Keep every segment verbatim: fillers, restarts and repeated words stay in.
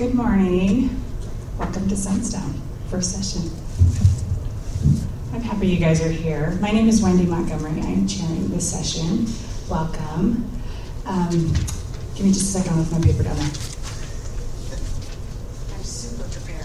Good morning. Welcome to Sunstone, first session. I'm happy you guys are here. My name is Wendy Montgomery. I am chairing this session. Welcome. Um, give me just a second. I'll lift my paper down there. I'm super prepared.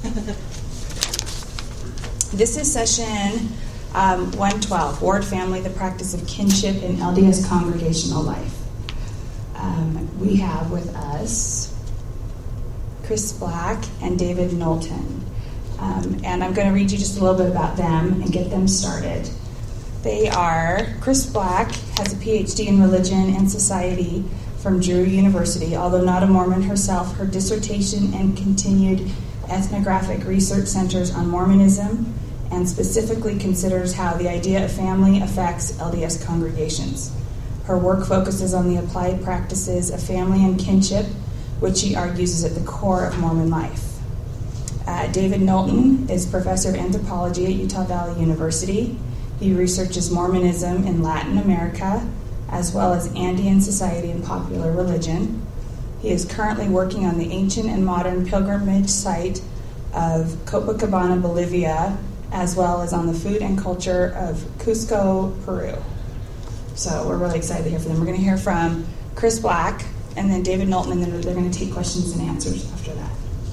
This is session um, one twelve, Ward Family, the Practice of Kinship in L D S Congregational Life. Um, we have with us Chris Black and David Knowlton. Um, and I'm going to read you just a little bit about them and get them started. They are, Chris Black has a P H D in Religion and Society from Drew University. Although not a Mormon herself, her dissertation and continued ethnographic research centers on Mormonism and specifically considers how the idea of family affects L D S congregations. Her work focuses on the applied practices of family and kinship, which she argues is at the core of Mormon life. Uh, David Knowlton is professor of anthropology at Utah Valley University. He researches Mormonism in Latin America, as well as Andean society and popular religion. He is currently working on the ancient and modern pilgrimage site of Copacabana, Bolivia, as well as on the food and culture of Cusco, Peru. So we're really excited to hear from them. We're going to hear from Chris Black, and then David Knowlton, and then they're going to take questions and answers after that.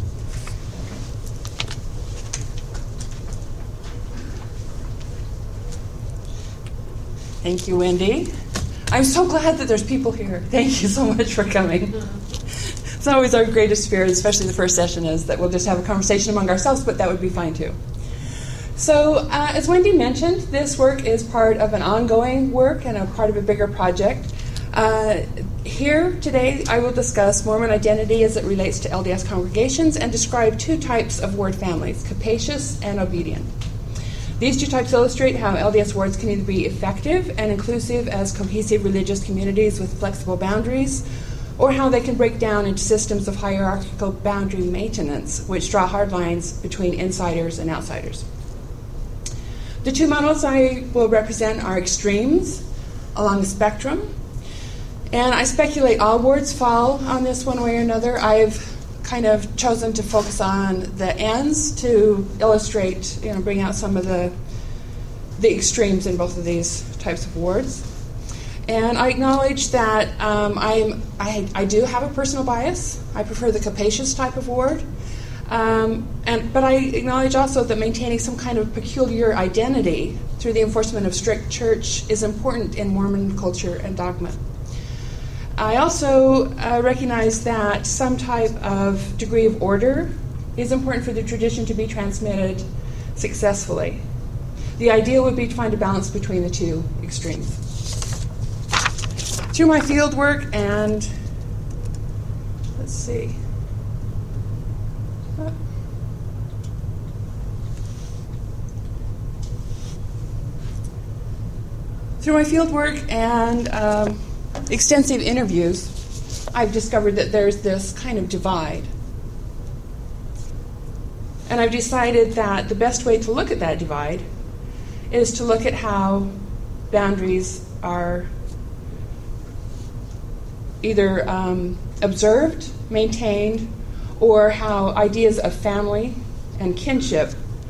Thank you, Wendy. I'm so glad that there's people here. Thank you so much for coming. It's always our greatest fear, especially the first session, is that we'll just have a conversation among ourselves, but that would be fine too. So, uh, as Wendy mentioned, this work is part of an ongoing work and a part of a bigger project. Uh, here today, I will discuss Mormon identity as it relates to L D S congregations and describe two types of ward families, capacious and obedient. These two types illustrate how L D S wards can either be effective and inclusive as cohesive religious communities with flexible boundaries, or how they can break down into systems of hierarchical boundary maintenance, which draw hard lines between insiders and outsiders. The two models I will represent are extremes along the spectrum, and I speculate all wards fall on this one way or another. I've kind of chosen to focus on the ends to illustrate, you know, bring out some of the the extremes in both of these types of wards. And I acknowledge that um, I'm, I, I do have a personal bias. I prefer the capacious type of ward. Um, and but I acknowledge also that maintaining some kind of peculiar identity through the enforcement of strict church is important in Mormon culture and dogma. I also uh, recognize that some type of degree of order is important for the tradition to be transmitted successfully. The idea would be to find a balance between the two extremes. Through my field work and, let's see, Through my field work and um, extensive interviews, I've discovered that there's this kind of divide. And I've decided that the best way to look at that divide is to look at how boundaries are either um, observed, maintained, or how ideas of family and kinship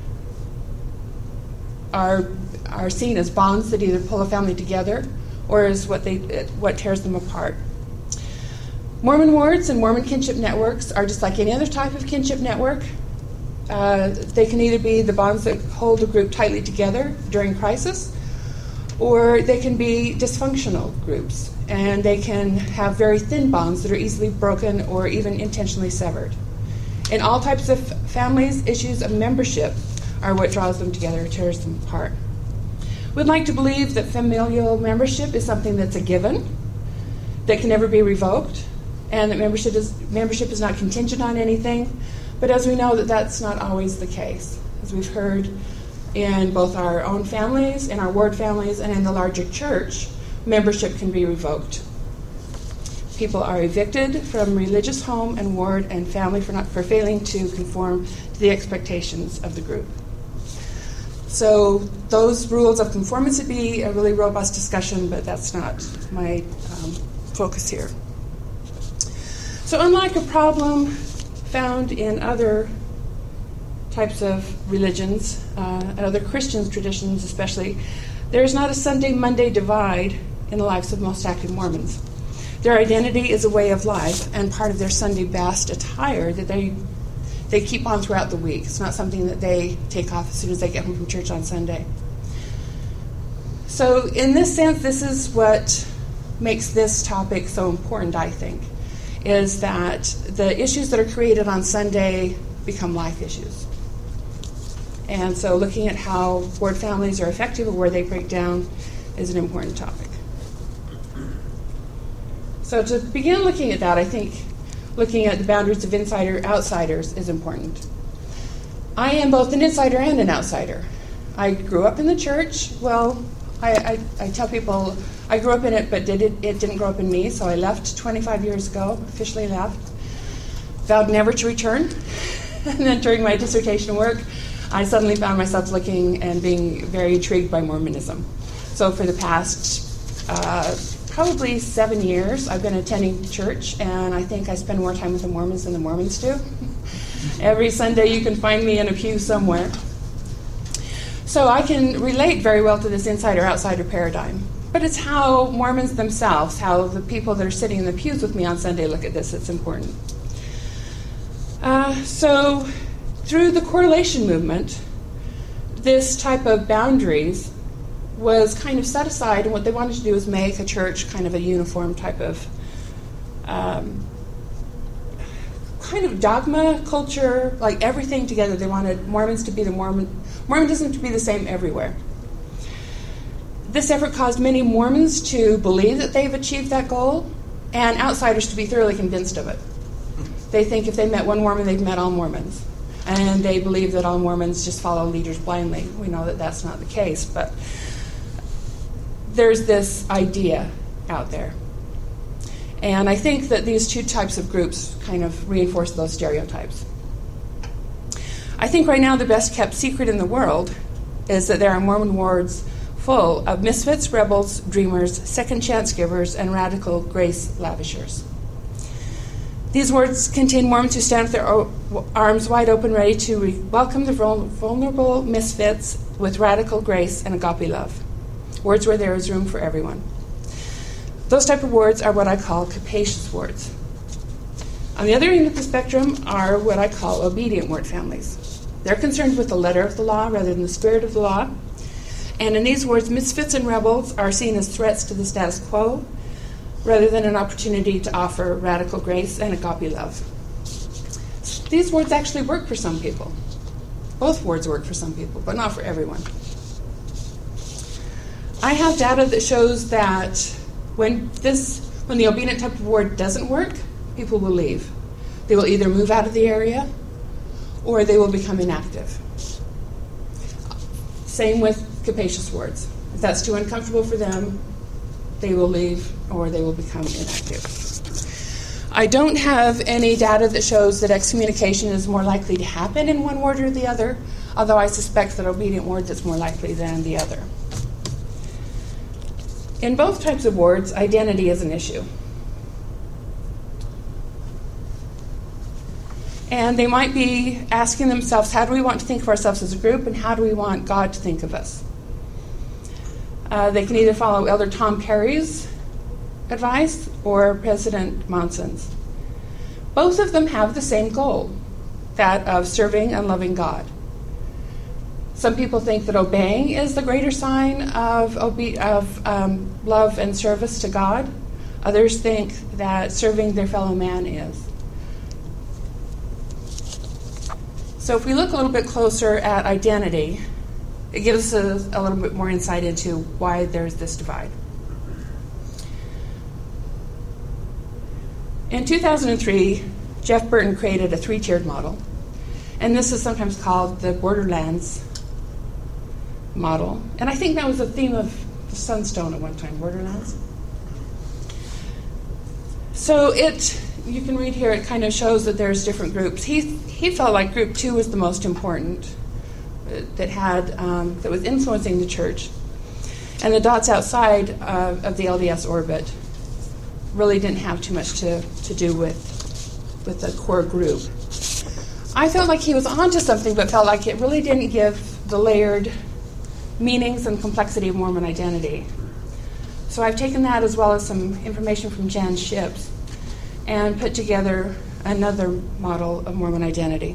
are are seen as bonds that either pull a family together or as what they what tears them apart. Mormon wards and Mormon kinship networks are just like any other type of kinship network. Uh, they can either be the bonds that hold a group tightly together during crisis, or they can be dysfunctional groups, and they can have very thin bonds that are easily broken or even intentionally severed. In all types of families, issues of membership are what draws them together or tears them apart. We'd like to believe that familial membership is something that's a given, that can never be revoked, and that membership is membership is not contingent on anything. But as we know, that that's not always the case. As we've heard in both our own families, in our ward families, and in the larger church, membership can be revoked. People are evicted from religious home and ward and family for not for failing to conform to the expectations of the group. So those rules of conformance would be a really robust discussion, but that's not my um, focus here. So unlike a problem found in other types of religions, uh, and other Christian traditions especially, there is not a Sunday-Monday divide in the lives of most active Mormons. Their identity is a way of life and part of their Sunday best attire that they they keep on throughout the week. It's not something that they take off as soon as they get home from church on Sunday. So in this sense, this is what makes this topic so important, I think, is that the issues that are created on Sunday become life issues. And so looking at how ward families are effective or where they break down is an important topic. So to begin looking at that, I think looking at the boundaries of insider-outsiders is important. I am both an insider and an outsider. I grew up in the church. Well, I, I, I tell people I grew up in it, but did it, it didn't grow up in me, so I left twenty-five years ago, officially left. Vowed never to return. And then during my dissertation work, I suddenly found myself looking and being very intrigued by Mormonism. So for the past uh, probably seven years, I've been attending church, and I think I spend more time with the Mormons than the Mormons do. Every Sunday you can find me in a pew somewhere. So I can relate very well to this insider-outsider paradigm. But it's how Mormons themselves, how the people that are sitting in the pews with me on Sunday look at this, it's important. Uh, so through the correlation movement, this type of boundaries was kind of set aside, and what they wanted to do was make a church kind of a uniform type of um, kind of dogma, culture, like everything together. They wanted Mormons to be the Mormon, Mormonism to be the same everywhere. This effort caused many Mormons to believe that they've achieved that goal, and outsiders to be thoroughly convinced of it. They think if they met one Mormon, they've met all Mormons. And they believe that all Mormons just follow leaders blindly. We know that that's not the case, but there's this idea out there. And I think that these two types of groups kind of reinforce those stereotypes. I think right now the best kept secret in the world is that there are Mormon wards full of misfits, rebels, dreamers, second chance givers, and radical grace lavishers. These wards contain Mormons who stand with their o- arms wide open, ready to re- welcome the vul- vulnerable misfits with radical grace and agape love. Wards where there is room for everyone. Those type of wards are what I call capacious wards. On the other end of the spectrum are what I call obedient ward families. They're concerned with the letter of the law rather than the spirit of the law. And in these wards, misfits and rebels are seen as threats to the status quo rather than an opportunity to offer radical grace and agape love. These wards actually work for some people. Both wards work for some people, but not for everyone. I have data that shows that when this, when the obedient type of ward doesn't work, people will leave. They will either move out of the area or they will become inactive. Same with capacious wards. If that's too uncomfortable for them, they will leave or they will become inactive. I don't have any data that shows that excommunication is more likely to happen in one ward or the other, although I suspect that obedient wards it's more likely than the other. In both types of wards, identity is an issue. And they might be asking themselves, how do we want to think of ourselves as a group, and how do we want God to think of us? Uh, they can either follow Elder Tom Perry's advice or President Monson's. Both of them have the same goal, that of serving and loving God. Some people think that obeying is the greater sign of, obe- of um, love and service to God. Others think that serving their fellow man is. So if we look a little bit closer at identity, it gives us a, a little bit more insight into why there's this divide. In two thousand three, Jeff Burton created a three-tiered model, and this is sometimes called the Borderlands model. And I think that was the theme of the Sunstone at one time, Borderlands. So it, you can read here, it kind of shows that there's different groups. He he felt like group two was the most important, that had um, that was influencing the church, and the dots outside uh, of the L D S orbit really didn't have too much to, to do with with the core group. I felt like he was onto something, but felt like it really didn't give the layered meanings and complexity of Mormon identity. So I've taken that as well as some information from Jan Ships and put together another model of Mormon identity.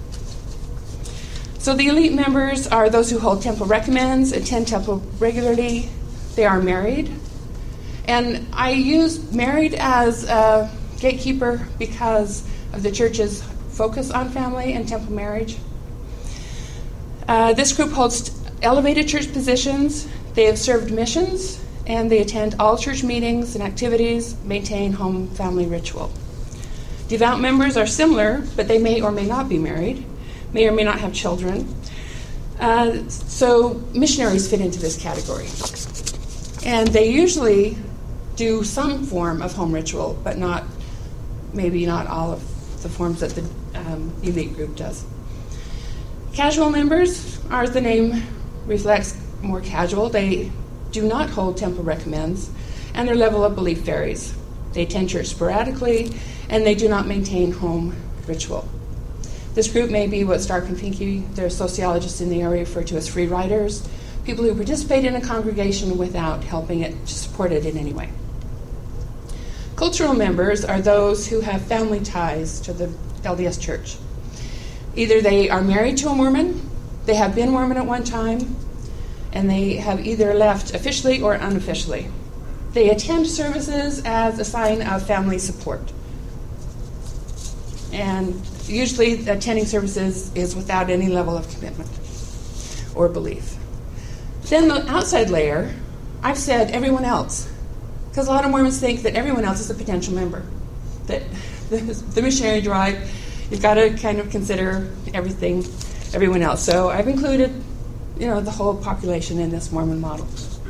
So the elite members are those who hold temple recommends, attend temple regularly. They are married. And I use married as a gatekeeper because of the church's focus on family and temple marriage. Uh, this group holds elevated church positions. They have served missions, and they attend all church meetings and activities, maintain home family ritual. Devout members are similar, but they may or may not be married, may or may not have children. Uh, so missionaries fit into this category. And they usually do some form of home ritual, but not, maybe not all of the forms that the um, elite group does. Casual members, are, as the name reflects, more casual. They do not hold temple recommends, and their level of belief varies. They attend church sporadically, and they do not maintain home ritual. This group may be what Stark and Finke, their sociologists in the area, refer to as free riders, people who participate in a congregation without helping it to support it in any way. Cultural members are those who have family ties to the L D S Church. Either they are married to a Mormon, they have been Mormon at one time, and they have either left officially or unofficially. They attend services as a sign of family support. And usually attending services is without any level of commitment or belief. Then the outside layer, I've said everyone else, because a lot of Mormons think that everyone else is a potential member. That the, the missionary drive, you've got to kind of consider everything, everyone else. So I've included, you know, the whole population in this Mormon model.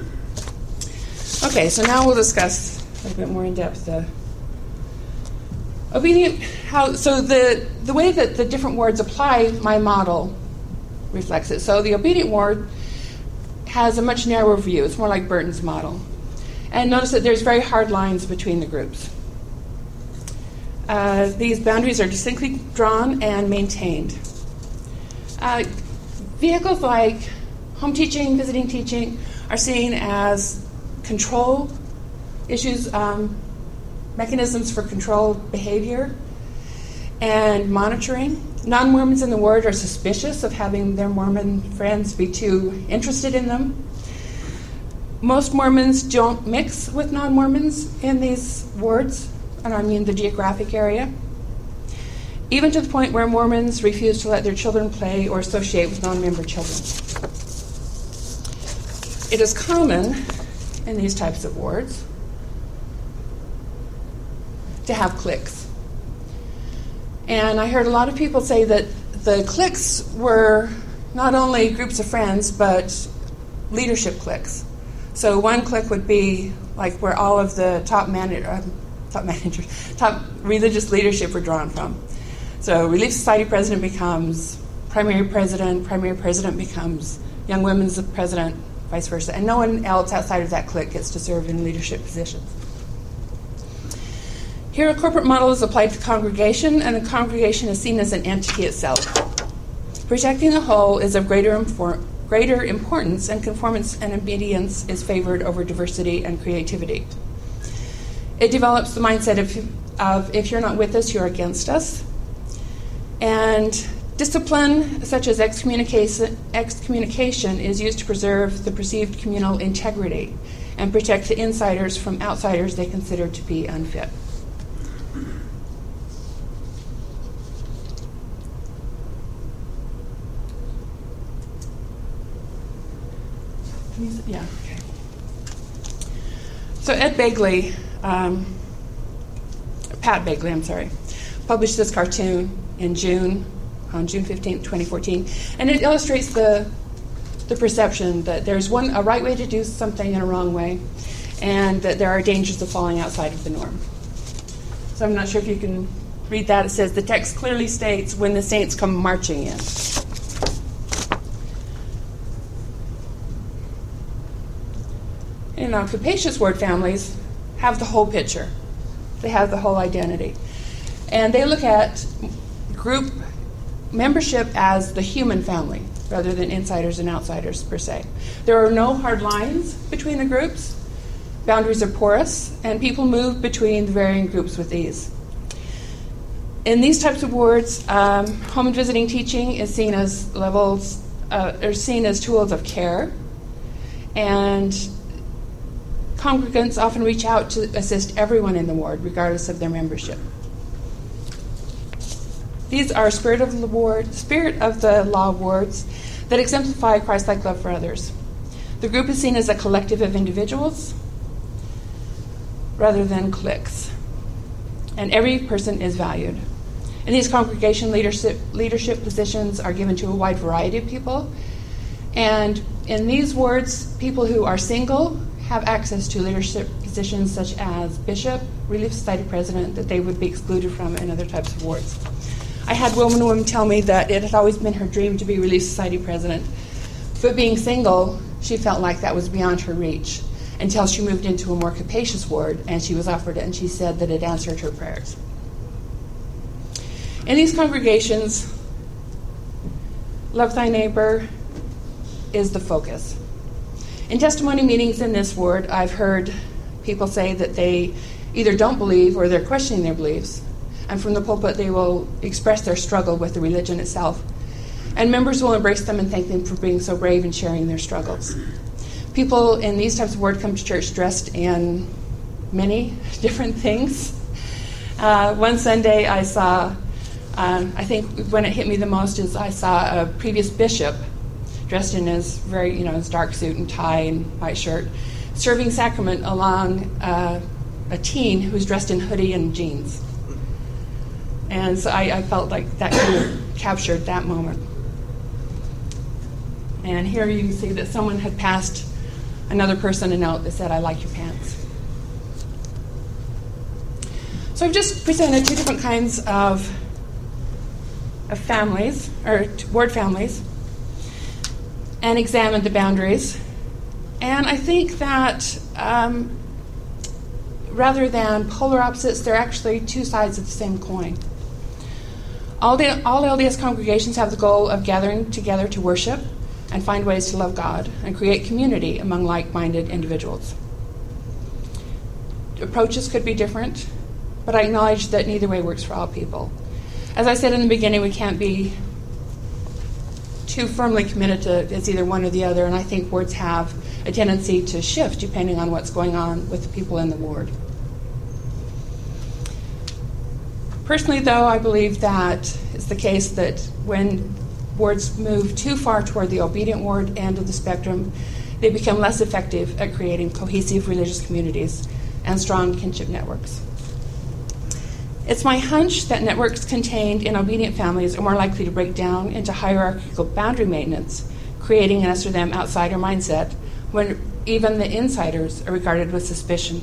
Okay, so now we'll discuss a little bit more in depth the obedient. How so the the way that the different wards apply my model reflects it. So the obedient ward has a much narrower view. It's more like Burton's model. And notice that there's very hard lines between the groups. Uh, these boundaries are distinctly drawn and maintained. Uh, vehicles like home teaching, visiting teaching are seen as control issues, um, mechanisms for controlled behavior and monitoring. Non-Mormons in the ward are suspicious of having their Mormon friends be too interested in them. Most Mormons don't mix with non-Mormons in these wards, and I mean the geographic area, even to the point where Mormons refuse to let their children play or associate with non-member children. It is common in these types of wards to have cliques. And I heard a lot of people say that the cliques were not only groups of friends, but leadership cliques. So one clique would be like where all of the top, man- uh, top managers, top religious leadership were drawn from. So Relief Society president becomes primary president, primary president becomes Young Women's president, vice versa. And no one else outside of that clique gets to serve in leadership positions. Here, a corporate model is applied to the congregation, and the congregation is seen as an entity itself. Protecting the whole is of greater, infor- greater importance, and conformance and obedience is favored over diversity and creativity. It develops the mindset of, of if you're not with us, you're against us. And discipline, such as excommunication, excommunication, is used to preserve the perceived communal integrity and protect the insiders from outsiders they consider to be unfit. Yeah, okay. So Ed Begley, um, Pat Begley, I'm sorry, published this cartoon in June, on June fifteenth, twenty fourteen, and it illustrates the the perception that there's one a right way to do something and a wrong way, and that there are dangers of falling outside of the norm. So I'm not sure if you can read that. It says, the text clearly states, when the saints come marching in. You know, capacious word families have the whole picture. They have the whole identity. And they look at group membership as the human family rather than insiders and outsiders per se. There are no hard lines between the groups. Boundaries are porous, and people move between the varying groups with ease. In these types of wards, um, home and visiting teaching is seen as levels, uh, are seen as tools of care, and congregants often reach out to assist everyone in the ward, regardless of their membership. These are spirit of the ward, spirit of the law wards that exemplify Christ-like love for others. The group is seen as a collective of individuals rather than cliques, and every person is valued. In these congregation leadership leadership positions are given to a wide variety of people, and in these wards, people who are single have access to leadership positions such as bishop, Relief Society president, that they would be excluded from in other types of wards. I had one woman tell me that it had always been her dream to be Relief Society president, but being single, she felt like that was beyond her reach until she moved into a more capacious ward and she was offered it, and she said that it answered her prayers. In these congregations, love thy neighbor is the focus. In testimony meetings in this ward, I've heard people say that they either don't believe or they're questioning their beliefs. And from the pulpit, they will express their struggle with the religion itself. And members will embrace them and thank them for being so brave and sharing their struggles. People in these types of wards come to church dressed in many different things. Uh, one Sunday I saw, um, I think when it hit me the most is I saw a previous bishop dressed in his very, you know, his dark suit and tie and white shirt, serving sacrament along uh, a teen who was dressed in hoodie and jeans. And so I, I felt like that kind of captured that moment. And here you can see that someone had passed another person a note that said, "I like your pants." So I've just presented two different kinds of, of families, or ward families, and examined the boundaries. And I think that um, rather than polar opposites, they're actually two sides of the same coin. All, the, all L D S congregations have the goal of gathering together to worship and find ways to love God and create community among like-minded individuals. Approaches could be different, but I acknowledge that neither way works for all people. As I said in the beginning, we can't be too firmly committed to it's either one or the other, and I think wards have a tendency to shift depending on what's going on with the people in the ward. Personally, though, I believe that it's the case that when wards move too far toward the obedient ward end of the spectrum, they become less effective at creating cohesive religious communities and strong kinship networks. It's my hunch that networks contained in obedient families are more likely to break down into hierarchical boundary maintenance, creating an us or them outsider mindset, when even the insiders are regarded with suspicion.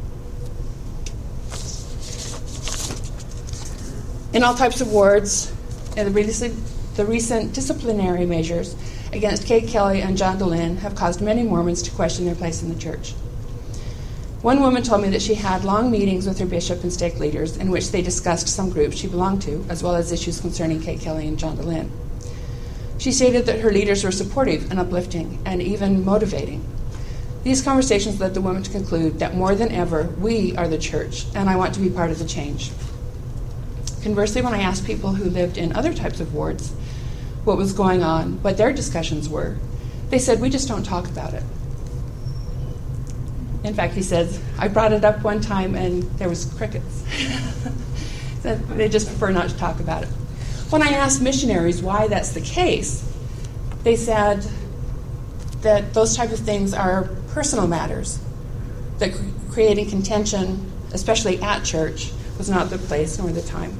In all types of wards, in the, recent, the recent disciplinary measures against Kate Kelly and John Dehlin have caused many Mormons to question their place in the church. One woman told me that she had long meetings with her bishop and stake leaders in which they discussed some groups she belonged to, as well as issues concerning Kate Kelly and John Dehlin. She stated that her leaders were supportive and uplifting and even motivating. These conversations led the woman to conclude that more than ever, we are the church, and I want to be part of the change. Conversely, when I asked people who lived in other types of wards what was going on, what their discussions were, they said, "We just don't talk about it." In fact, he says, I brought it up one time and there was crickets. So they just prefer not to talk about it. When I asked missionaries why that's the case, they said that those type of things are personal matters, that cr- creating contention, especially at church, was not the place nor the time.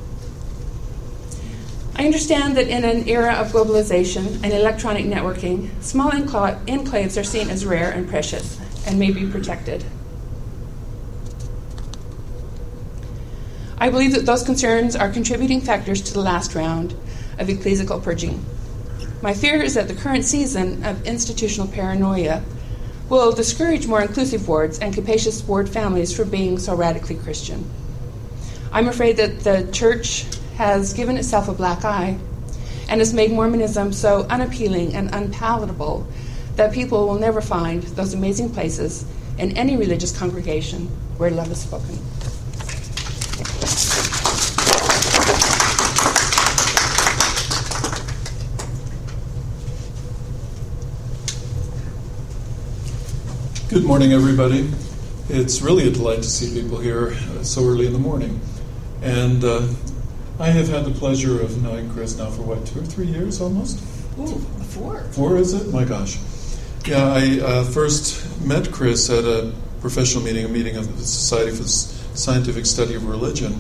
I understand that in an era of globalization and electronic networking, small encla- enclaves are seen as rare and precious and may be protected. I believe that those concerns are contributing factors to the last round of ecclesiastical purging. My fear is that the current season of institutional paranoia will discourage more inclusive wards and capacious ward families from being so radically Christian. I'm afraid that the church has given itself a black eye and has made Mormonism so unappealing and unpalatable that people will never find those amazing places in any religious congregation where love is spoken. Good morning, everybody. It's really a delight to see people here uh, so early in the morning. And uh, I have had the pleasure of knowing Chris now for, what, two or three years almost? Ooh, four. Four, is it? My gosh. Yeah, I uh, first met Chris at a professional meeting, a meeting of the Society for the Scientific Study of Religion.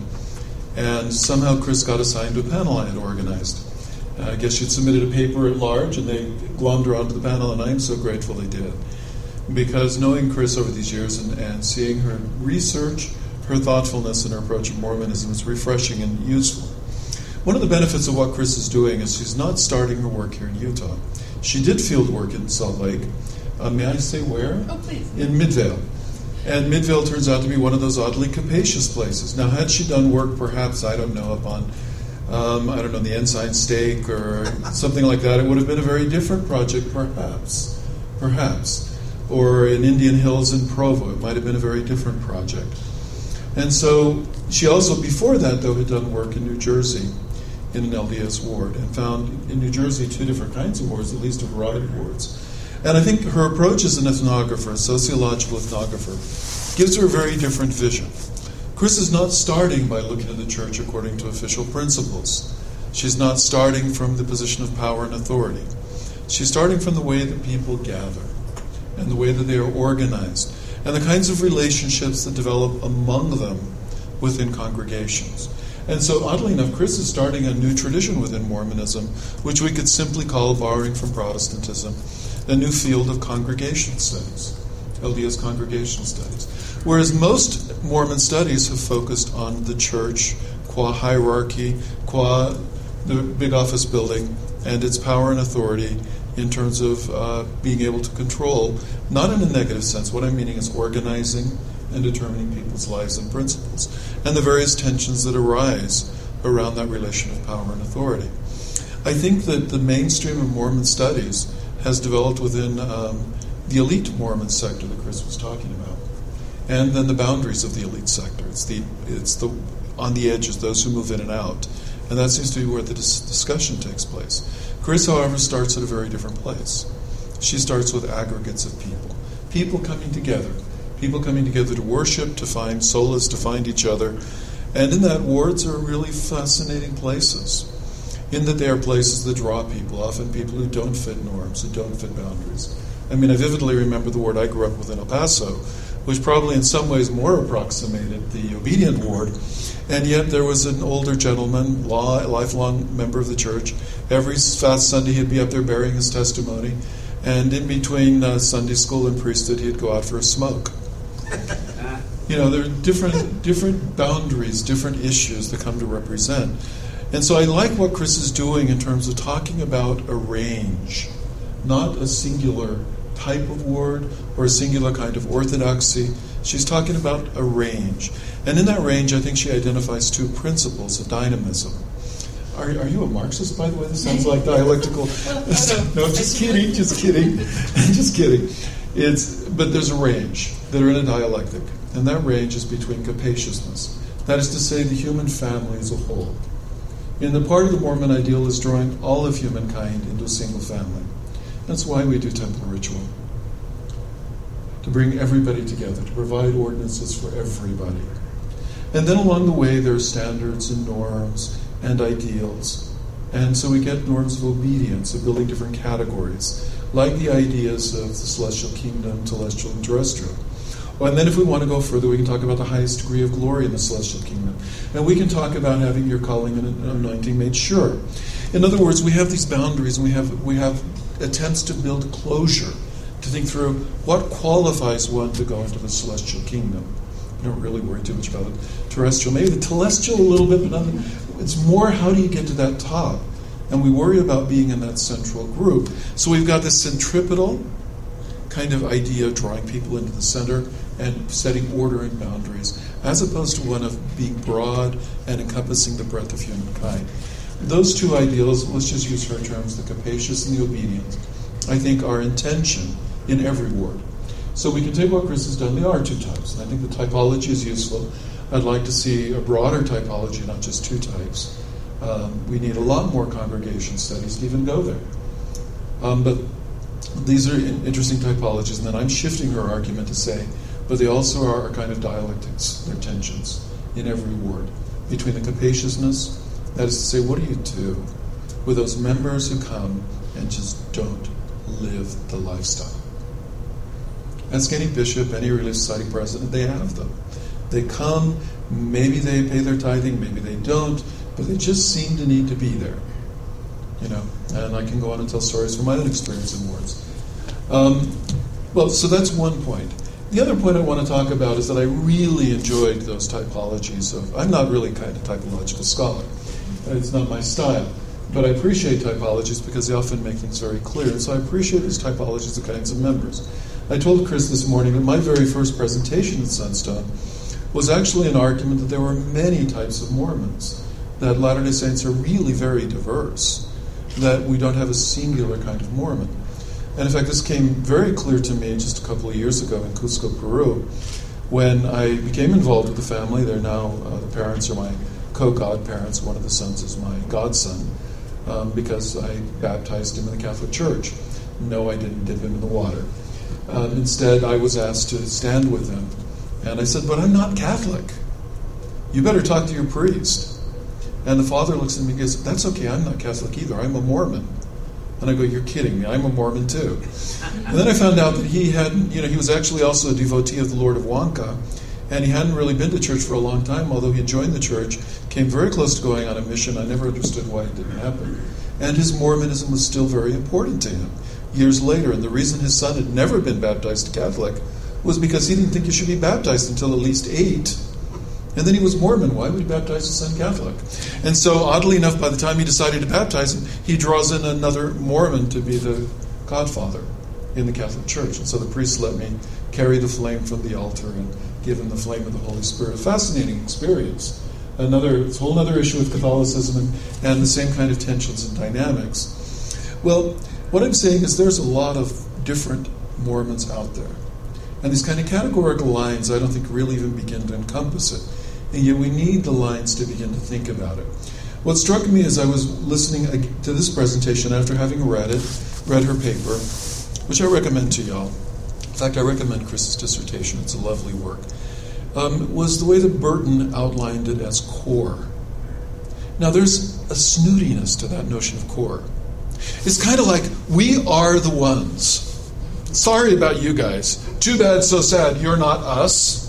And somehow Chris got assigned to a panel I had organized. Uh, I guess she'd submitted a paper at large, and they glommed her onto the panel, and I am so grateful they did. Because knowing Chris over these years and, and seeing her research, her thoughtfulness in her approach of Mormonism is refreshing and useful. One of the benefits of what Chris is doing is she's not starting her work here in Utah. She did field work in Salt Lake. Uh, may I say where? Oh, please. In Midvale. And Midvale turns out to be one of those oddly capacious places. Now, had she done work, perhaps, I don't know, upon, um, I don't know, the Ensign Stake or something like that, it would have been a very different project, perhaps. Perhaps. Or in Indian Hills in Provo, it might have been a very different project. And so she also, before that, though, had done work in New Jersey in an L D S ward and found in New Jersey two different kinds of wards, at least a variety of wards. And I think her approach as an ethnographer, a sociological ethnographer, gives her a very different vision. Chris is not starting by looking at the church according to official principles. She's not starting from the position of power and authority. She's starting from the way that people gather and the way that they are organized, and the kinds of relationships that develop among them within congregations. And so, oddly enough, Chris is starting a new tradition within Mormonism, which we could simply call, borrowing from Protestantism, a new field of congregation studies, L D S congregation studies. Whereas most Mormon studies have focused on the church, qua hierarchy, qua the big office building, and its power and authority, in terms of uh, being able to control, not in a negative sense. What I'm meaning is organizing and determining people's lives and principles, and the various tensions that arise around that relation of power and authority. I think that the mainstream of Mormon studies has developed within um, the elite Mormon sector that Chris was talking about, and then the boundaries of the elite sector. It's the it's the on the edges, those who move in and out, and that seems to be where the dis- discussion takes place. Chris, however, starts at a very different place. She starts with aggregates of people. People coming together. People coming together to worship, to find solace, to find each other. And in that, wards are really fascinating places, in that they are places that draw people, often people who don't fit norms, who don't fit boundaries. I mean, I vividly remember the ward I grew up with in El Paso, which probably in some ways more approximated the obedient ward. And yet there was an older gentleman, law, lifelong member of the church. Every fast Sunday he'd be up there bearing his testimony. And in between uh, Sunday school and priesthood, he'd go out for a smoke. You know, there are different different boundaries, different issues that come to represent. And so I like what Chris is doing in terms of talking about a range, not a singular type of word or a singular kind of orthodoxy. She's talking about a range. And in that range, I think she identifies two principles of dynamism. Are, are you a Marxist, by the way? This sounds like dialectical. No, just kidding, just kidding, just kidding. It's but there's a range that are in a dialectic, and that range is between capaciousness. That is to say, the human family as a whole. In the part of the Mormon ideal is drawing all of humankind into a single family. That's why we do temple ritual. To bring everybody together, to provide ordinances for everybody. And then along the way, there are standards and norms and ideals. And so we get norms of obedience, of building different categories, like the ideas of the celestial kingdom, celestial and terrestrial. Well, and then if we want to go further, we can talk about the highest degree of glory in the celestial kingdom. And we can talk about having your calling and anointing made sure. In other words, we have these boundaries, and we have we have attempts to build closure, to think through what qualifies one to go into the celestial kingdom. We don't really worry too much about the terrestrial. Maybe the telestial a little bit, but nothing. It's more, how do you get to that top? And we worry about being in that central group. So we've got this centripetal kind of idea of drawing people into the center and setting order and boundaries, as opposed to one of being broad and encompassing the breadth of humankind. those two ideals, let's just use her terms, the capacious and the obedient, I think are in tension in every ward. So we can take what Chris has done. There are two types, and I think the typology is useful. I'd like to see a broader typology, not just two types. Um, we need a lot more congregation studies to even go there. Um, but these are in- interesting typologies, and then I'm shifting her argument to say, but they also are a kind of dialectics, they're tensions in every ward between the capaciousness, that is to say, what do you do with those members who come and just don't live the lifestyle? Ask any bishop, any Relief Society president, they have them. They come, maybe they pay their tithing, maybe they don't, but they just seem to need to be there. You know, and I can go on and tell stories from my own experience in wards. Um, well, so that's one point. The other point I want to talk about is that I really enjoyed those typologies of, I'm not really kind of typological scholar. It's not my style. But I appreciate typologies because they often make things very clear. And so I appreciate these typologies of kinds of members. I told Chris this morning that my very first presentation at Sunstone was actually an argument that there were many types of Mormons, that Latter-day Saints are really very diverse, that we don't have a singular kind of Mormon. And in fact, this came very clear to me just a couple of years ago in Cusco, Peru, when I became involved with the family. They're now, uh, the parents are my co-godparents. One of the sons is my godson, um, because I baptized him in the Catholic Church. No, I didn't dip him in the water. Uh, instead, I was asked to stand with him. And I said, but I'm not Catholic. You better talk to your priest. And the father looks at me and goes, that's okay, I'm not Catholic either, I'm a Mormon. And I go, you're kidding me, I'm a Mormon too. And then I found out that he hadn't, you know, he was actually also a devotee of the Lord of Huanca, and he hadn't really been to church for a long time, although he had joined the church, came very close to going on a mission. I never understood why it didn't happen. And his Mormonism was still very important to him years later, and the reason his son had never been baptized Catholic was because he didn't think you should be baptized until at least eight. And then he was Mormon. Why would he baptize his son Catholic? And so, oddly enough, by the time he decided to baptize him, he draws in another Mormon to be the godfather in the Catholic Church. And so the priest let me carry the flame from the altar and give him the flame of the Holy Spirit. A fascinating experience. Another, it's a whole other issue with Catholicism and, and the same kind of tensions and dynamics. Well, what I'm saying is there's a lot of different Mormons out there. And these kind of categorical lines, I don't think really even begin to encompass it. And yet we need the lines to begin to think about it. What struck me as I was listening to this presentation after having read it, read her paper, which I recommend to y'all. In fact, I recommend Chris's dissertation. It's a lovely work. Um, was the way that Burton outlined it as core. Now, there's a snootiness to that notion of core. It's kind of like, we are the ones. Sorry about you guys. Too bad, so sad, you're not us.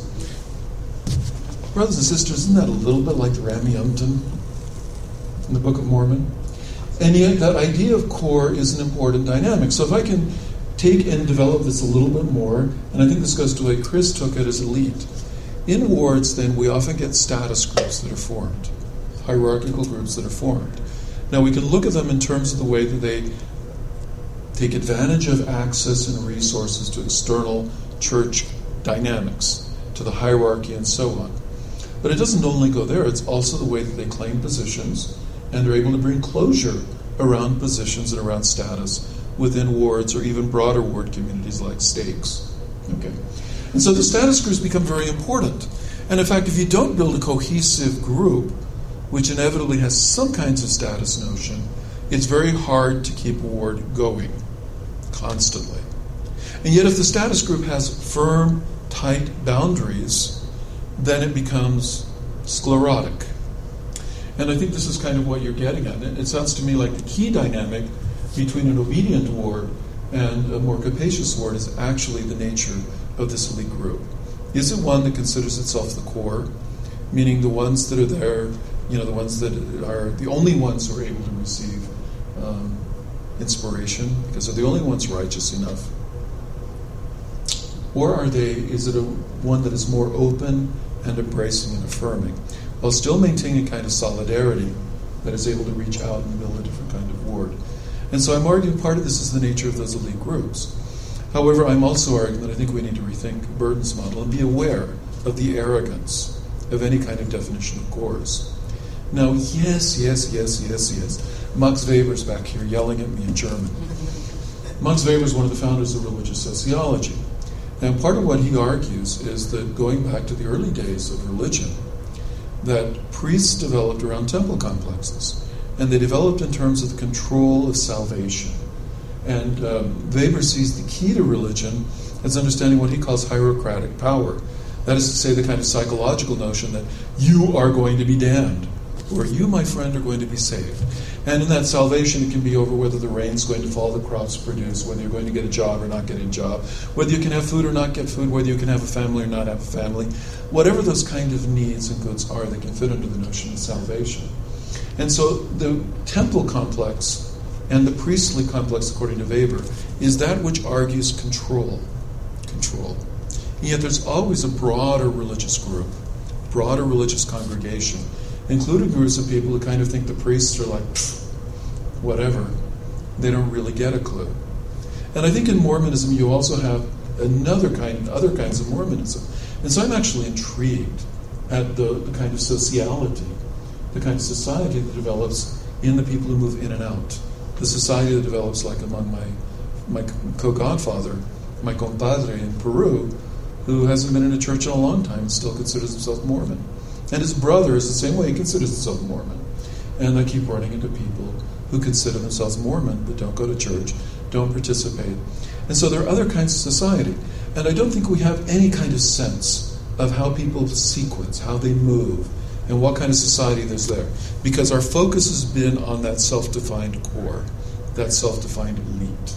Brothers and sisters, isn't that a little bit like the Rameumptom in the Book of Mormon? And yet that idea of core is an important dynamic. So if I can take and develop this a little bit more, and I think this goes to the way Chris took it as elite. In wards, then, we often get status groups that are formed, hierarchical groups that are formed. Now, we can look at them in terms of the way that they take advantage of access and resources to external church dynamics, to the hierarchy and so on. But it doesn't only go there, it's also the way that they claim positions and are able to bring closure around positions and around status within wards or even broader ward communities like stakes. Okay. And so the status groups become very important. And in fact, if you don't build a cohesive group, which inevitably has some kinds of status notion, it's very hard to keep a ward going constantly. And yet if the status group has firm, tight boundaries, then it becomes sclerotic. And I think this is kind of what you're getting at. It sounds to me like the key dynamic between an obedient ward and a more capacious ward is actually the nature of this elite group. Is it one that considers itself the core, meaning the ones that are there, you know, the ones that are the only ones who are able to receive um, inspiration because they're the only ones righteous enough? Or are they, is it a one that is more open and embracing and affirming, while still maintaining a kind of solidarity that is able to reach out and build a different kind of ward? And so I'm arguing part of this is the nature of those elite groups. However, I'm also arguing that I think we need to rethink Burton's model and be aware of the arrogance of any kind of definition of cores. Now, yes, yes, yes, yes, yes. Max Weber's back here yelling at me in German. Max Weber is one of the founders of religious sociology. And part of what he argues is that going back to the early days of religion, that priests developed around temple complexes. And they developed in terms of the control of salvation. And um, Weber sees the key to religion as understanding what he calls hierocratic power. That is to say, the kind of psychological notion that you are going to be damned, or you, my friend, are going to be saved. And in that salvation, it can be over whether the rain's going to fall, the crops produce, whether you're going to get a job or not get a job, whether you can have food or not get food, whether you can have a family or not have a family. Whatever those kind of needs and goods are, they can fit under the notion of salvation. And so the temple complex and the priestly complex, according to Weber, is that which argues control. Control. And yet there's always a broader religious group, broader religious congregation, including groups of people who kind of think the priests are like, whatever. They don't really get a clue. And I think in Mormonism you also have another kind, other kinds of Mormonism. And so I'm actually intrigued at the, the kind of sociality, the kind of society that develops in the people who move in and out. The society that develops like among my my co-godfather, my compadre in Peru, who hasn't been in a church in a long time and still considers himself Mormon. And his brother is the same way, he considers himself Mormon. And I keep running into people who consider themselves Mormon but don't go to church, don't participate. And so there are other kinds of society. And I don't think we have any kind of sense of how people sequence, how they move, and what kind of society there's there. Because our focus has been on that self-defined core, that self-defined elite.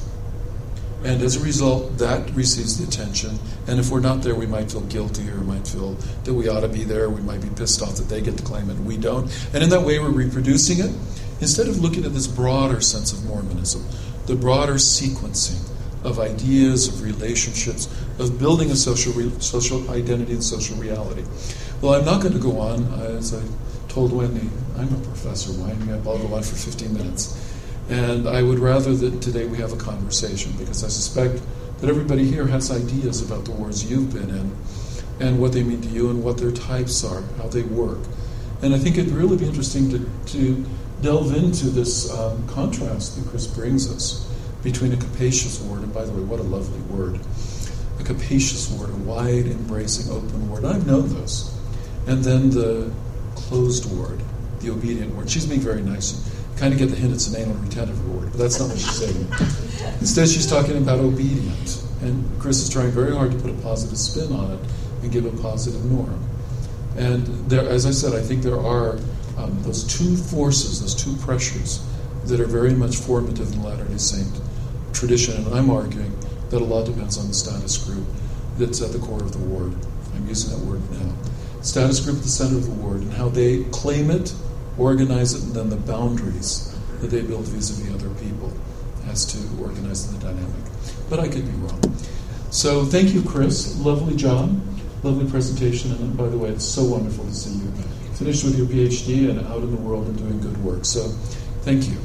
And as a result, that receives the attention. And if we're not there, we might feel guilty, or we might feel that we ought to be there. We might be pissed off that they get to claim it and we don't. And in that way, we're reproducing it. Instead of looking at this broader sense of Mormonism, the broader sequencing of ideas, of relationships, of building a social re- social identity and social reality. Well, I'm not going to go on. As I told Wendy, I'm a professor. Wind me up, I'll go on for fifteen minutes. And I would rather that today we have a conversation, because I suspect that everybody here has ideas about the wars you've been in and what they mean to you and what their types are, how they work. And I think it'd really be interesting to, to delve into this um, contrast that Chris brings us between a capacious ward, and by the way, what a lovely word, a capacious ward, a wide, embracing, open ward. I've known those. And then the closed ward, the obedient ward. She's being very nice. Kind of get the hint it's an anal retentive ward, but that's not what she's saying. Instead, she's talking about obedient. And Chris is trying very hard to put a positive spin on it and give a positive norm. And there, as I said, I think there are um, those two forces, those two pressures that are very much formative in Latter-day Saint tradition. And I'm arguing that a lot depends on the status group that's at the core of the ward. I'm using that word now. Status group at the center of the ward, and how they claim it, organize it, and then the boundaries that they build vis-a-vis other people as to organize the dynamic. But I could be wrong. So thank you, Chris. Lovely job. Lovely presentation. And by the way, it's so wonderful to see you finished with your PhD and out in the world and doing good work. So thank you.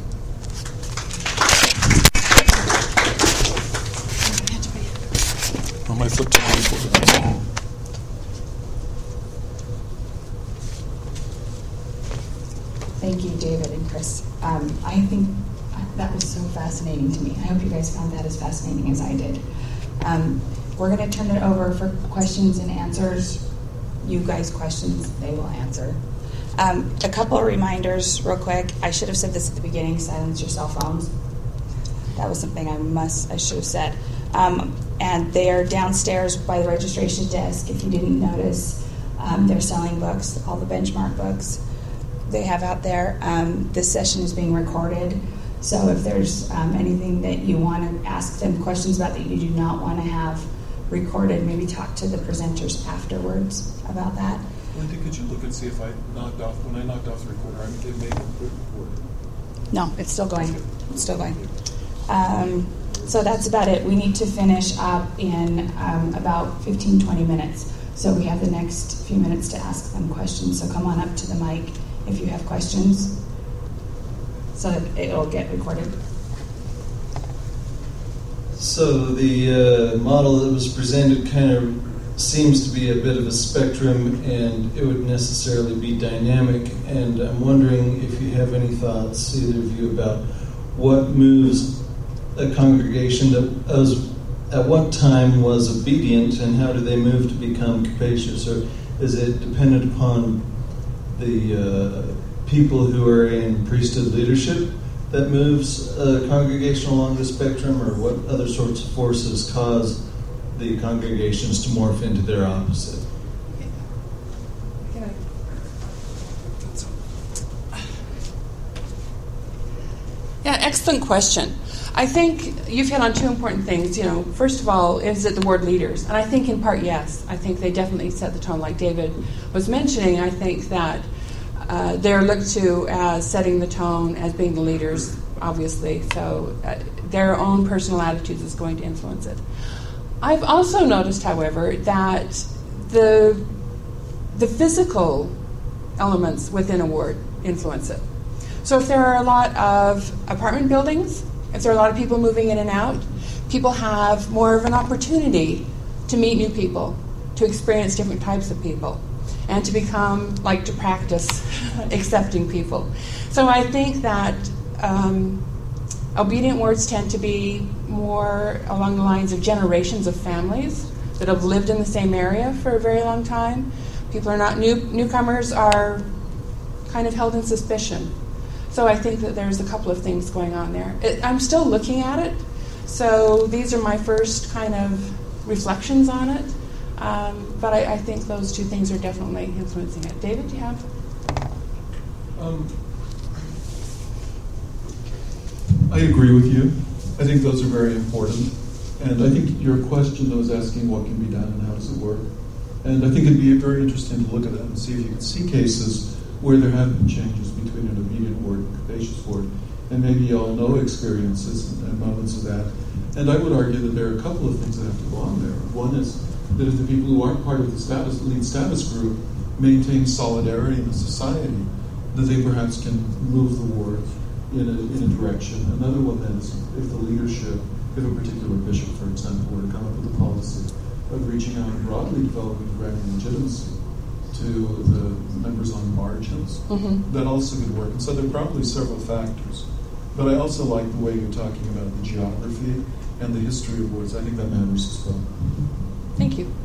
On my flip to my Thank you, David and Chris. Um, I think that was so fascinating to me. I hope you guys found that as fascinating as I did. Um, we're going to turn it over for questions and answers. You guys questions, they will answer. Um, a couple of reminders real quick. I should have said this at the beginning, silence your cell phones. That was something I must, I should have said. Um, and they are downstairs by the registration desk. If you didn't notice, um, they're selling books, all the benchmark books they have out there. Um, this session is being recorded, so if there's um, anything that you want to ask them questions about that you do not want to have recorded, maybe talk to the presenters afterwards about that. Wendy, could you look and see if I knocked off, when I knocked off the recorder, I made a quick record? No, it's still going. It's still going. Um, so that's about it. We need to finish up in um, about fifteen, twenty minutes. So we have the next few minutes to ask them questions. So come on up to the mic if you have questions, so that it'll get recorded. So the uh, model that was presented kind of seems to be a bit of a spectrum, and it would necessarily be dynamic. And I'm wondering if you have any thoughts, either of you, about what moves a congregation that was, at what time was obedient, and how do they move to become capacious? Or is it dependent upon the uh, people who are in priesthood leadership that moves a congregation along the spectrum, or what other sorts of forces cause the congregations to morph into their opposite? Yeah, excellent question. I think you've hit on two important things. You know, first of all, is it the word leaders? And I think in part, yes. I think they definitely set the tone, like David was mentioning. I think that uh, they're looked to as setting the tone, as being the leaders, obviously. So uh, their own personal attitudes is going to influence it. I've also noticed, however, that the the physical elements within a ward influence it. So if there are a lot of apartment buildings, if there are a lot of people moving in and out, people have more of an opportunity to meet new people, to experience different types of people, and to become, like to practice accepting people. So I think that um, obedient wards tend to be more along the lines of generations of families that have lived in the same area for a very long time. People are not new, newcomers are kind of held in suspicion. So I think that there's a couple of things going on there. It, I'm still looking at it, so these are my first kind of reflections on it. Um, but I, I think those two things are definitely influencing it. David, do you have? Um, I agree with you. I think those are very important. And I think your question was asking what can be done and how does it work. And I think it'd be very interesting to look at that and see if you can see cases where there have been changes between an obedient ward and a capacious ward. And maybe you all know experiences and, and moments of that. And I would argue that there are a couple of things that have to go on there. One is that if the people who aren't part of the status, lead status group maintain solidarity in the society, that they perhaps can move the ward in a, in a direction. Another one then is if the leadership, if a particular bishop, for example, were to come up with a policy of reaching out and broadly developing granting legitimacy to the members on margins, mm-hmm. that also could work. And so there are probably several factors. But I also like the way you're talking about the geography and the history of wards. I think that matters as well. Thank you.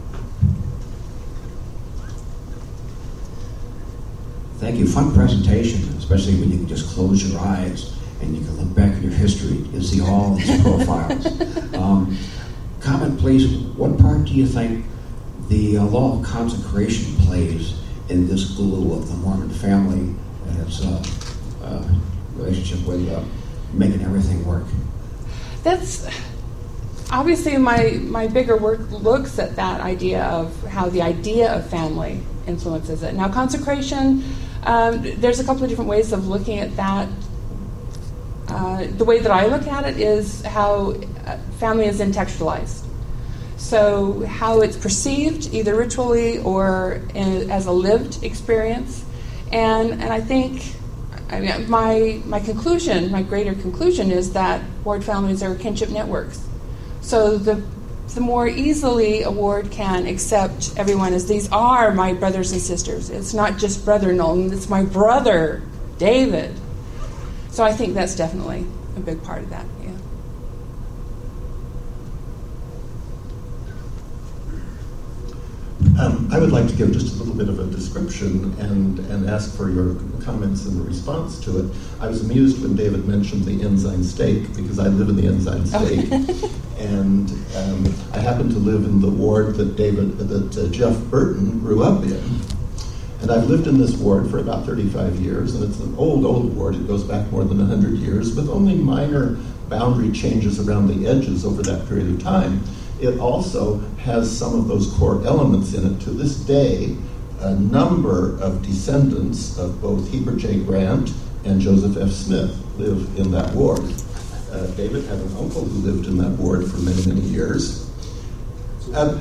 Thank you. Fun presentation, especially when you can just close your eyes and you can look back at your history and see all these profiles. Um, comment, please. What part do you think the uh, law of consecration plays in this glue of the Mormon family and its uh, uh, relationship with uh, making everything work? That's obviously my, my bigger work looks at that idea of how the idea of family influences it. Now, consecration, um, there's a couple of different ways of looking at that. Uh, the way that I look at it is how uh, family is intextualized. So how it's perceived, either ritually or in, as a lived experience. And and I think, I mean, my my conclusion, my greater conclusion is that ward families are kinship networks. So the the more easily a ward can accept everyone as these are my brothers and sisters. It's not just Brother Nolan, it's my brother, David. So I think that's definitely a big part of that, yeah. Um, I would like to give just a little bit of a description and, and ask for your comments in response to it. I was amused when David mentioned the Ensign Steak, because I live in the Ensign Steak, oh. and um, I happen to live in the ward that David, that uh, Jeff Burton grew up in. And I've lived in this ward for about thirty-five years, and it's an old, old ward. It goes back more than one hundred years, with only minor boundary changes around the edges over that period of time. It also has some of those core elements in it. To this day, a number of descendants of both Heber J. Grant and Joseph F. Smith live in that ward. Uh, David had an uncle who lived in that ward for many, many years. Um,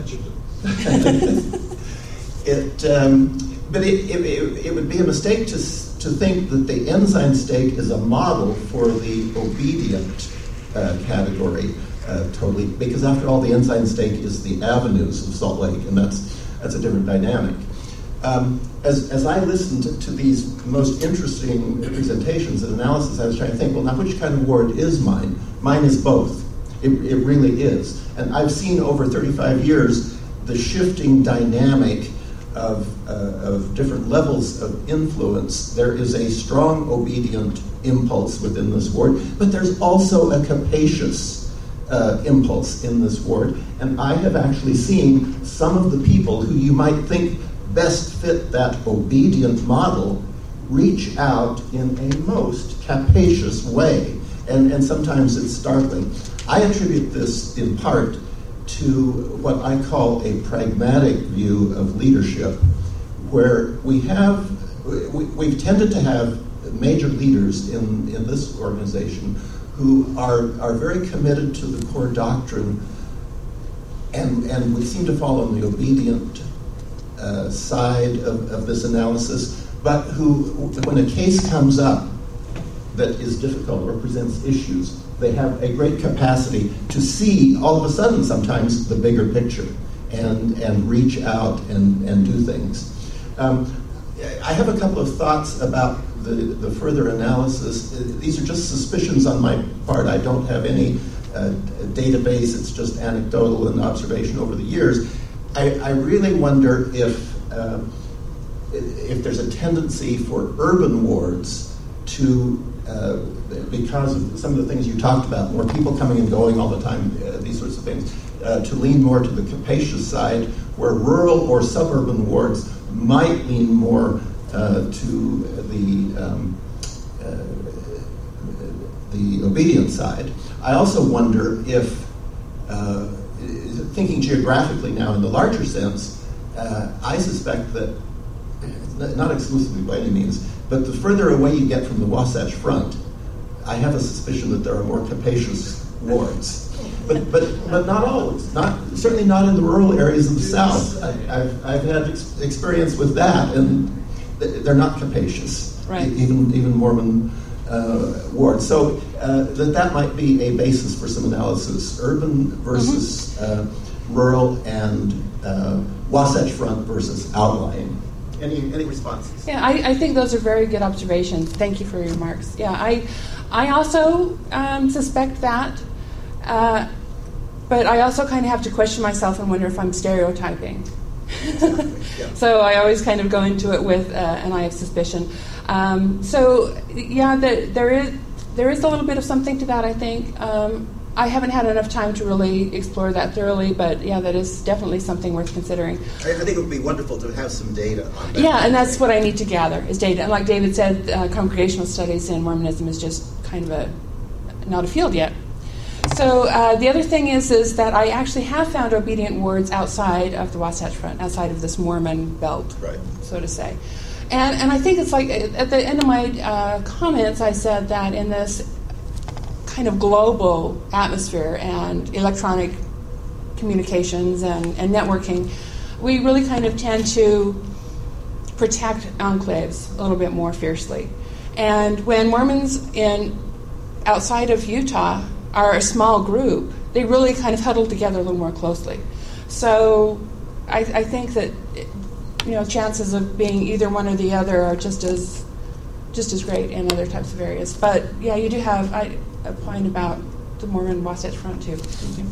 it, um, but it, it, it would be a mistake to, to think that the Ensign Steak is a model for the obedient uh, category. uh, totally, because after all, the Ensign Stake is the avenues of Salt Lake, and that's that's a different dynamic. Um, as, as I listened to, to these most interesting presentations and analysis, I was trying to think, well, now which kind of ward is mine? Mine is both. It, it really is. And I've seen over thirty-five years the shifting dynamic of, uh, of different levels of influence. There is a strong obedient impulse within this ward, but there's also a capacious uh, impulse in this ward. And I have actually seen some of the people who you might think best fit that obedient model reach out in a most capacious way. And, and sometimes it's startling. I attribute this in part to what I call a pragmatic view of leadership, where we have, we, we've tended to have major leaders in, in this organization who are, are very committed to the core doctrine, and, and we seem to fall on the obedient uh, side of, of this analysis, but who, when a case comes up that is difficult or presents issues, they have a great capacity to see all of a sudden sometimes the bigger picture and, and reach out and, and do things. Um, I have a couple of thoughts about the, the further analysis. These are just suspicions on my part. I don't have any uh, database. It's just anecdotal and observation over the years. I, I really wonder if, uh, if there's a tendency for urban wards to Uh, because of some of the things you talked about, more people coming and going all the time, uh, these sorts of things, uh, to lean more to the capacious side, where rural or suburban wards might lean more uh, to the um, uh, the obedient side. I also wonder if, uh, thinking geographically now in the larger sense, uh, I suspect that, not exclusively by any means, but the further away you get from the Wasatch Front, I have a suspicion that there are more capacious wards. But but but not always. Not certainly not in the rural areas of the South. I, I've I've had ex- experience with that, and they're not capacious. Right. Even even Mormon uh, wards. So uh, that that might be a basis for some analysis: urban versus mm-hmm. uh, rural, and uh, Wasatch Front versus outlying. Any any responses? Yeah, I, I think those are very good observations. Thank you for your remarks. Yeah, I I also um, suspect that, uh, but I also kind of have to question myself and wonder if I'm stereotyping. Yeah. So I always kind of go into it with uh, an eye of suspicion. Um, so yeah, the, there is there is a little bit of something to that, I think. Um, I haven't had enough time to really explore that thoroughly, but yeah, that is definitely something worth considering. I, I think it would be wonderful to have some data on that. Yeah, and that's what I need to gather, is data. And like David said, uh, congregational studies in Mormonism is just kind of a not a field yet. So uh, the other thing is is that I actually have found obedient wards outside of the Wasatch Front, outside of this Mormon belt, right, so to say. And and I think it's like, at the end of my uh, comments, I said that in this kind of global atmosphere and electronic communications and, and networking, we really kind of tend to protect enclaves a little bit more fiercely. And when Mormons in outside of Utah are a small group, they really kind of huddle together a little more closely. So I, I think that, you know, chances of being either one or the other are just as just as great in other types of areas. But yeah, you do have I, a point about the Mormon Wasatch Front too.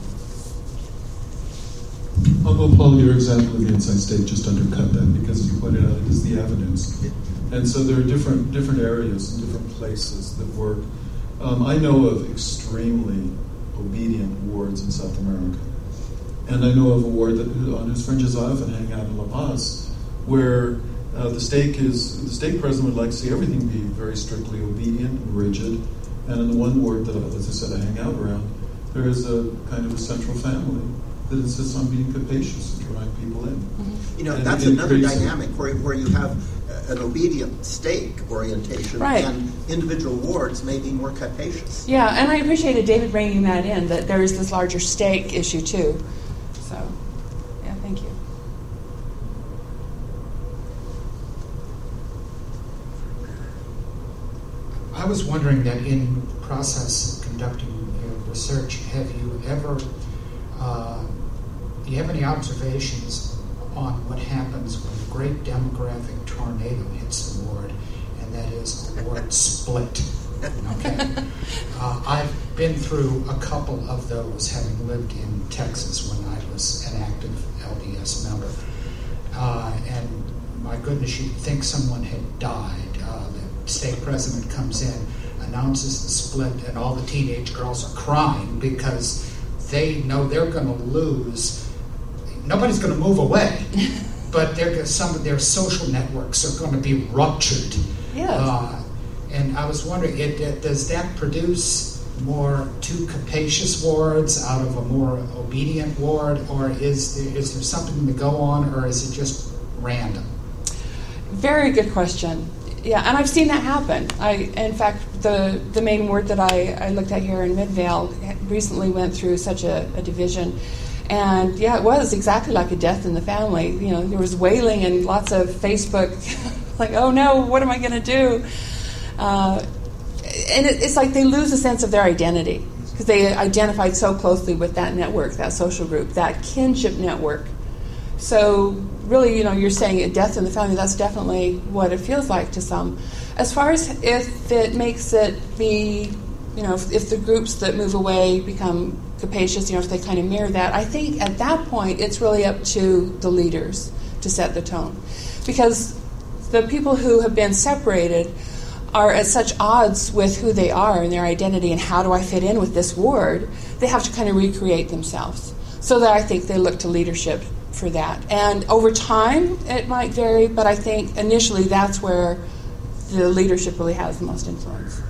I'll go, Paul, your example of the Ensign Stake just undercut that, because you pointed out it is the avenues. And so there are different different areas and different places that work. Um, I know of extremely obedient wards in South America. And I know of a ward that, on whose fringes I often hang out in La Paz, where uh, the stake is the stake president would like to see everything be very strictly obedient and rigid. And in the one ward that, as I said, I hang out around, there is a kind of a central family that insists on being capacious and drawing people in. Mm-hmm. You know, and that's another increasing. dynamic where, where you have an obedient stake orientation, right, and individual wards may be more capacious. Yeah, and I appreciated David bringing that in, that there is this larger stake issue too. So, yeah, thank you. I was wondering that in the process of conducting you know, the research, have you ever, uh, do you have any observations on what happens when a great demographic tornado hits the ward, and that is a ward split? Okay. Uh, I've been through a couple of those, having lived in Texas when I was an active L D S member. Uh, and my goodness, you'd think someone had died. Uh, the state president comes in, announces the split, and all the teenage girls are crying because they know they're going to lose. Nobody's going to move away, but they're, some of their social networks are going to be ruptured. Yes. Uh, And I was wondering, it, it, does that produce more two capacious wards out of a more obedient ward, or is there, is there something to go on, or is it just random? Very good question. Yeah, and I've seen that happen. I, in fact, the the main ward that I, I looked at here in Midvale recently went through such a, a division. And yeah, it was exactly like a death in the family. You know, there was wailing and lots of Facebook, like, oh no, what am I going to do? Uh, and it, it's like they lose a sense of their identity because they identified so closely with that network, that social group, that kinship network. So really, you know, you're saying a death in the family, that's definitely what it feels like to some. As far as if it makes it be, you know, if, if the groups that move away become capacious, you know, if they kind of mirror that, I think at that point it's really up to the leaders to set the tone. Because the people who have been separated are at such odds with who they are and their identity and how do I fit in with this ward, they have to kind of recreate themselves. So that I think they look to leadership for that. And over time, it might vary, but I think initially that's where the leadership really has the most influence.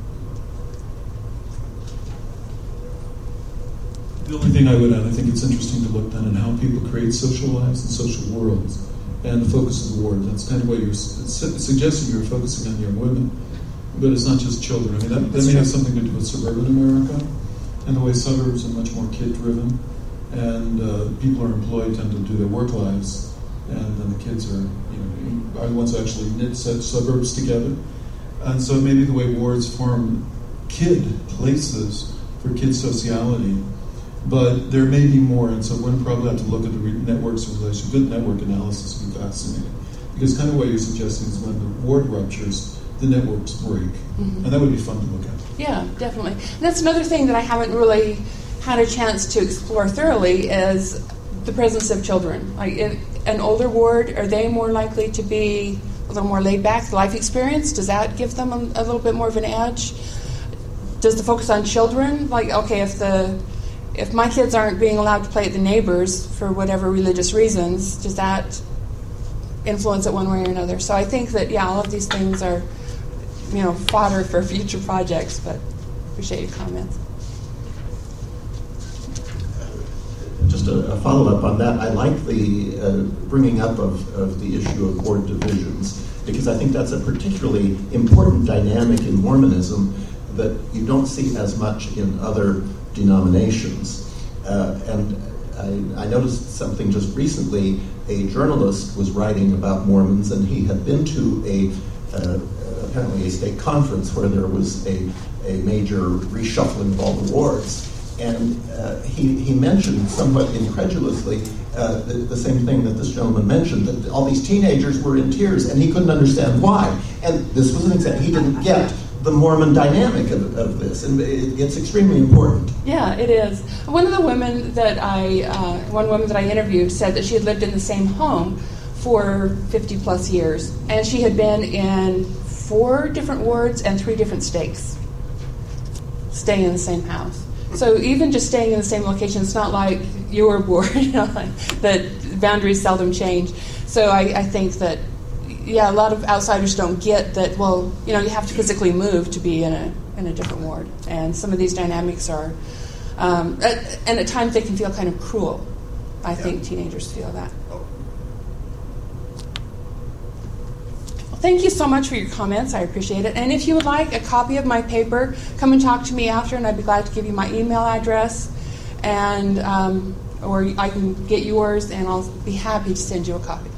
The only thing I would add, I think it's interesting to look then at how people create social lives and social worlds. And the focus of the ward, that's kind of what you're su- suggesting. You're focusing on young women, but it's not just children. I mean, that, that may have something to do with suburban America and the way suburbs are much more kid-driven, and uh, people are employed, tend to do their work lives, and then the kids are, you know, are the ones who actually knit such suburbs together. And so maybe the way wards form kid places for kid sociality. But there may be more, and so we'll probably have to look at the re- networks of relation. Good network analysis would be fascinating. Because kind of what you're suggesting is when the ward ruptures, the networks break. Mm-hmm. And that would be fun to look at. Yeah, definitely. And that's another thing that I haven't really had a chance to explore thoroughly is the presence of children. Like in an older ward, are they more likely to be a little more laid back? The life experience, does that give them a, a little bit more of an edge? Does the focus on children, like, okay, if the If my kids aren't being allowed to play at the neighbors for whatever religious reasons, does that influence it one way or another? So I think that, yeah, all of these things are, you know, fodder for future projects, but appreciate your comments. Just a, a follow-up on that, I like the uh, bringing up of, of the issue of ward divisions, because I think that's a particularly important dynamic in Mormonism that you don't see as much in other denominations. Uh, and I, I noticed something just recently. A journalist was writing about Mormons, and he had been to a uh, apparently a state conference where there was a, a major reshuffling of all the wards. And uh, he, he mentioned somewhat incredulously uh, the, the same thing that this gentleman mentioned, that all these teenagers were in tears, and he couldn't understand why. And this was an example. He didn't get the Mormon dynamic of, of this, and it, it's extremely important. Yeah, it is. One of the women that I, uh, one woman that I interviewed said that she had lived in the same home for fifty plus years, and she had been in four different wards and three different stakes, staying in the same house. So even just staying in the same location, it's not like your ward, you know, like, that boundaries seldom change. So I, I think that, yeah, a lot of outsiders don't get that, well, you know, you have to physically move to be in a in a different ward. And some of these dynamics are, um, at, and at times they can feel kind of cruel. I yeah. think teenagers feel that. Well, thank you so much for your comments. I appreciate it. And if you would like a copy of my paper, come and talk to me after, and I'd be glad to give you my email address, and um, or I can get yours, and I'll be happy to send you a copy.